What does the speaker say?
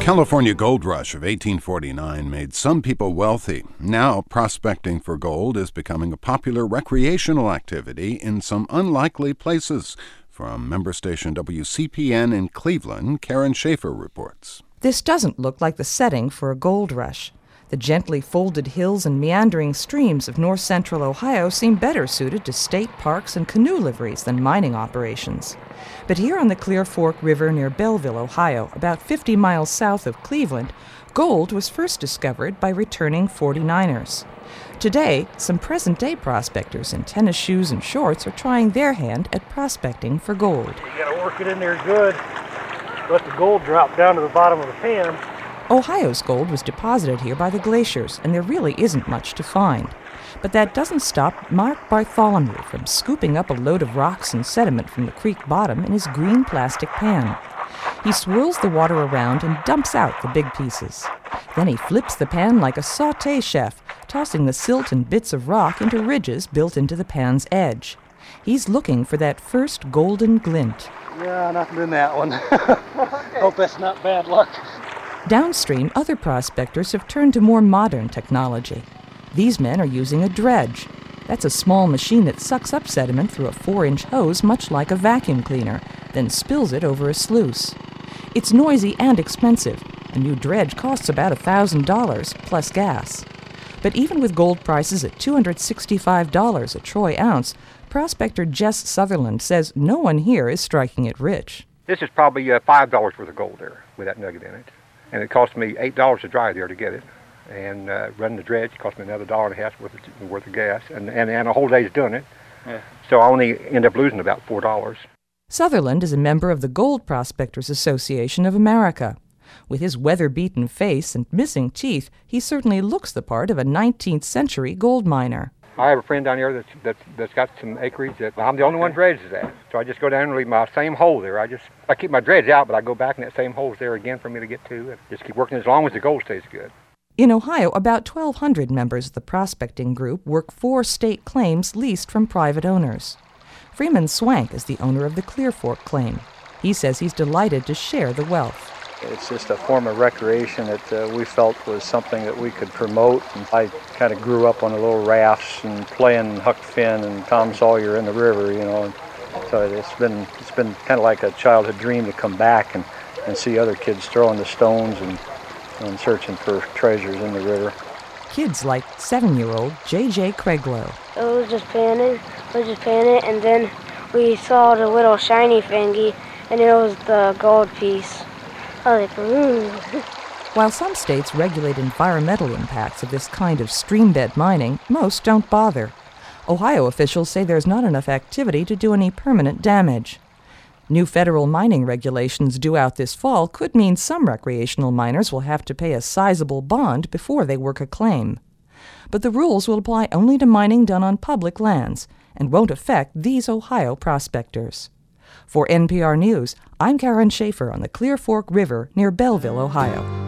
California gold rush of 1849 made some people wealthy. Now, prospecting for gold is becoming a popular recreational activity in some unlikely places. From member station WCPN in Cleveland, Karen Schaefer reports. This doesn't look like the setting for a gold rush. The gently folded hills and meandering streams of north-central Ohio seem better suited to state parks and canoe liveries than mining operations. But here on the Clear Fork River near Belleville, Ohio, about 50 miles south of Cleveland, gold was first discovered by returning 49ers. Today, some present-day prospectors in tennis shoes and shorts are trying their hand at prospecting for gold. You gotta work it in there good, let the gold drop down to the bottom of the pan. Ohio's gold was deposited here by the glaciers, and there really isn't much to find. But that doesn't stop Mark Bartholomew from scooping up a load of rocks and sediment from the creek bottom in his green plastic pan. He swirls the water around and dumps out the big pieces. Then he flips the pan like a sauté chef, tossing the silt and bits of rock into ridges built into the pan's edge. He's looking for that first golden glint. Yeah, nothing in that one. Hope that's not bad luck. Downstream, other prospectors have turned to more modern technology. These men are using a dredge. That's a small machine that sucks up sediment through a 4-inch hose, much like a vacuum cleaner, then spills it over a sluice. It's noisy and expensive. A new dredge costs about $1,000 plus gas. But even with gold prices at $265 a troy ounce, prospector Jess Sutherland says no one here is striking it rich. This is probably $5 worth of gold there with that nugget in it. And it cost me $8 to drive there to get it. And running the dredge cost me another $1.50 worth of gas. And a whole day's doing it. Yeah. So I only end up losing about $4. Sutherland is a member of the Gold Prospectors Association of America. With his weather-beaten face and missing teeth, he certainly looks the part of a 19th century gold miner. I have a friend down here that's got some acreage that I'm the only one dredges at. So I just go down and leave my same hole there. I keep my dredge out, but I go back and that same hole's there again for me to get to. And just keep working as long as the gold stays good. In Ohio, about 1,200 members of the prospecting group work 4 state claims leased from private owners. Freeman Swank is the owner of the Clear Fork claim. He says he's delighted to share the wealth. It's just a form of recreation that we felt was something that we could promote. And I kind of grew up on the little rafts and playing Huck Finn and Tom Sawyer in the river, you know. So it's been kind of like a childhood dream to come back and see other kids throwing the stones and searching for treasures in the river. Kids like 7-year-old J.J. Craiglow. We were just paying it, and then we saw the little shiny thingy, and it was the gold piece. I was like, ooh. While some states regulate environmental impacts of this kind of streambed mining, most don't bother. Ohio officials say there's not enough activity to do any permanent damage. New federal mining regulations due out this fall could mean some recreational miners will have to pay a sizable bond before they work a claim. But the rules will apply only to mining done on public lands and won't affect these Ohio prospectors. For NPR News, I'm Karen Schaefer on the Clear Fork River near Belleville, Ohio.